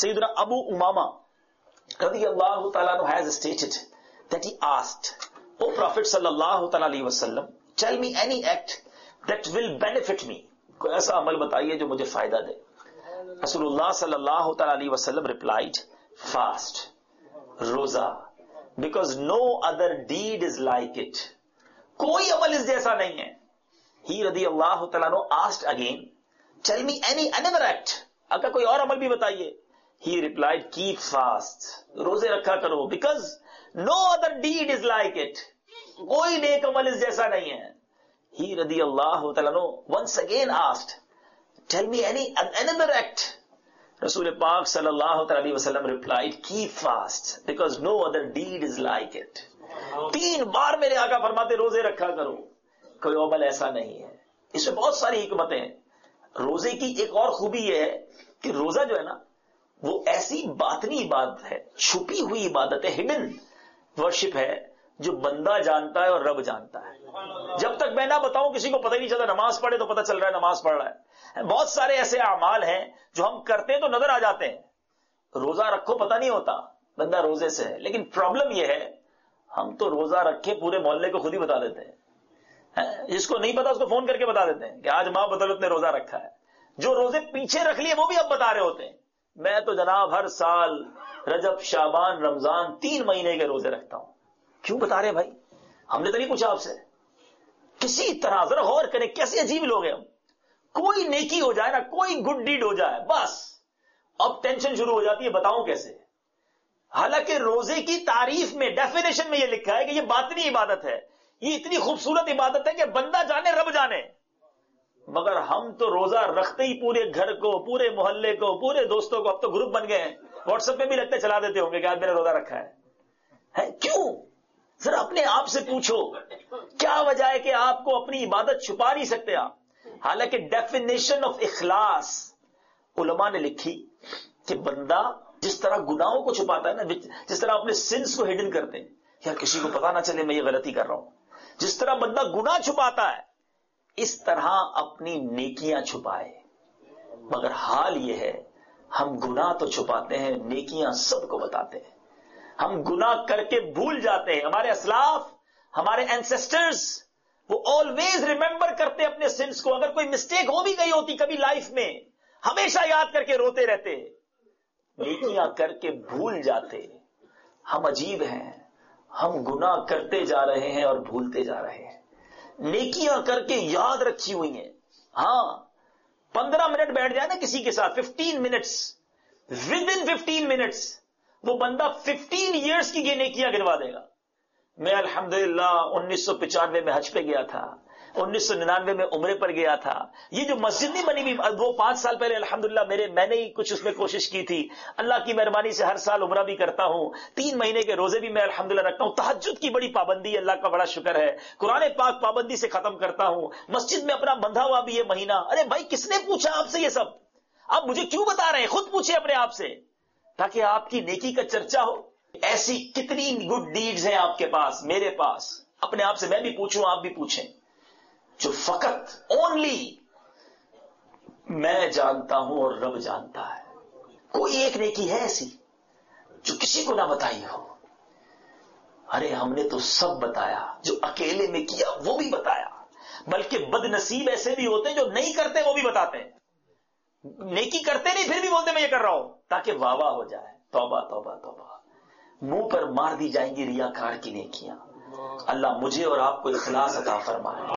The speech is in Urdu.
Sayyidina Abu Umama radiyallahu ta'ala anhu has stated that he asked, O Prophet sallallahu ta'ala alayhi wasallam, tell me any act that will benefit me. کوئی ایسا عمل بتائیے جو مجھے فائدہ دے. Rasulullah sallallahu ta'ala alayhi wasallam replied, fast, روزہ, because no other deed is like it. کوئی عمل اس جیسا نہیں ہے. He radiyallahu ta'ala anhu asked again, tell me any another act. اگر کوئی اور عمل بھی بتائیے. He replied, keep fast, روزے رکھا کرو, because no other deed is like it. کوئی نیک عمل اس جیسا نہیں ہے. He radiyallahu ta'ala anhu once again asked, tell me any another act. Rasul Pak sallallahu ta'ala alayhi wasallam replied, keep fast, because no other deed is like it. 3 بار میرے آقا فرماتے روزے رکھا کرو, کوئی عمل ایسا نہیں ہے. اس میں بہت ساری حکمتیں ہیں. روزے کی ایک اور خوبی یہ ہے کہ روزہ جو ہے نا وہ ایسی باطنی عبادت ہے, چھپی ہوئی عبادت ہے, ہڈن ورشپ ہے, جو بندہ جانتا ہے اور رب جانتا ہے. جب تک میں نہ بتاؤں کسی کو پتہ ہی نہیں چلتا. نماز پڑھے تو پتہ چل رہا ہے نماز پڑھ رہا ہے. بہت سارے ایسے اعمال ہیں جو ہم کرتے ہیں تو نظر آ جاتے ہیں. روزہ رکھو پتہ نہیں ہوتا بندہ روزے سے ہے. لیکن پرابلم یہ ہے ہم تو روزہ رکھے پورے محلے کو خود ہی بتا دیتے ہیں. جس کو نہیں پتا اس کو فون کر کے بتا دیتے ہیں کہ آج ماں بدولت نے روزہ رکھا ہے. جو روزے پیچھے رکھ لیے وہ بھی اب بتا رہے ہوتے ہیں, میں تو جناب ہر سال رجب شعبان رمضان 3 مہینے کے روزے رکھتا ہوں. کیوں بتا رہے بھائی؟ ہم نے تو نہیں پوچھا آپ سے. کسی طرح ذرا غور کریں, کیسے عجیب لوگ ہیں ہم. کوئی نیکی ہو جائے نا, کوئی گڈ ڈیڈ ہو جائے, بس اب ٹینشن شروع ہو جاتی ہے بتاؤں کیسے. حالانکہ روزے کی تعریف میں ڈیفینیشن میں یہ لکھا ہے کہ یہ باطنی عبادت ہے, یہ اتنی خوبصورت عبادت ہے کہ بندہ جانے رب جانے. مگر ہم تو روزہ رکھتے ہی پورے گھر کو, پورے محلے کو, پورے دوستوں کو, اب تو گروپ بن گئے ہیں, واٹس ایپ پہ بھی لگتے چلا دیتے ہوں گے کہ آج میں نے روزہ رکھا ہے. کیوں؟ ذرا اپنے آپ سے پوچھو کیا وجہ ہے کہ آپ کو اپنی عبادت چھپا نہیں سکتے آپ. حالانکہ ڈیفینیشن آف اخلاص علماء نے لکھی کہ بندہ جس طرح گناہوں کو چھپاتا ہے نا, جس طرح اپنے سنس کو ہڈن کرتے ہیں, یا کسی کو پتا نہ چلے میں یہ غلطی کر رہا ہوں, جس طرح بندہ گناہ چھپاتا ہے اس طرح اپنی نیکیاں چھپائے. مگر حال یہ ہے ہم گناہ تو چھپاتے ہیں, نیکیاں سب کو بتاتے ہیں. ہم گناہ کر کے بھول جاتے ہیں. ہمارے اسلاف, ہمارے اینسسٹرز, وہ آلویز ریممبر کرتے اپنے سنس کو. اگر کوئی مسٹیک ہو بھی گئی ہوتی کبھی لائف میں, ہمیشہ یاد کر کے روتے رہتے. نیکیاں کر کے بھول جاتے. ہم عجیب ہیں, ہم گناہ کرتے جا رہے ہیں اور بھولتے جا رہے ہیں. نیکیاں کر کے یاد رکھی ہوئی ہیں. ہاں 15 منٹ بیٹھ جائے نا کسی کے ساتھ, 15 منٹس, ود ان 15 منٹس وہ بندہ 15 ایئرس کی یہ نیکیاں گنوا دے گا. میں الحمدللہ 1995 میں حج پہ گیا تھا, 1999 میں عمرے پر گیا تھا. یہ جو مسجد نہیں بنی ہوئی وہ 5 سال پہلے الحمدللہ میں نے ہی کچھ اس میں کوشش کی تھی. اللہ کی مہربانی سے ہر سال عمرہ بھی کرتا ہوں, 3 مہینے کے روزے بھی میں الحمدللہ رکھتا ہوں. تہجد کی بڑی پابندی ہے, اللہ کا بڑا شکر ہے. قرآن پاک پابندی سے ختم کرتا ہوں. مسجد میں اپنا بندھا ہوا بھی یہ مہینہ. ارے بھائی کس نے پوچھا آپ سے یہ سب؟ آپ مجھے کیوں بتا رہے ہیں؟ خود پوچھیں اپنے آپ سے تاکہ آپ کی نیکی کا چرچا ہو. ایسی کتنی گڈ ڈیڈز ہیں آپ کے پاس, میرے پاس. اپنے آپ سے میں بھی پوچھوں, آپ بھی پوچھیں, جو فقط اونلی میں جانتا ہوں اور رب جانتا ہے. کوئی ایک نیکی ہے ایسی جو کسی کو نہ بتائی ہو؟ ارے ہم نے تو سب بتایا, جو اکیلے میں کیا وہ بھی بتایا. بلکہ بد نصیب ایسے بھی ہوتے ہیں جو نہیں کرتے وہ بھی بتاتے ہیں. نیکی کرتے نہیں پھر بھی بولتے میں یہ کر رہا ہوں تاکہ واہ واہ ہو جائے. توبہ توبہ توبہ, منہ پر مار دی جائیں گی ریاکار کی نیکیاں. اللہ مجھے اور آپ کو اخلاص عطا فرمائے.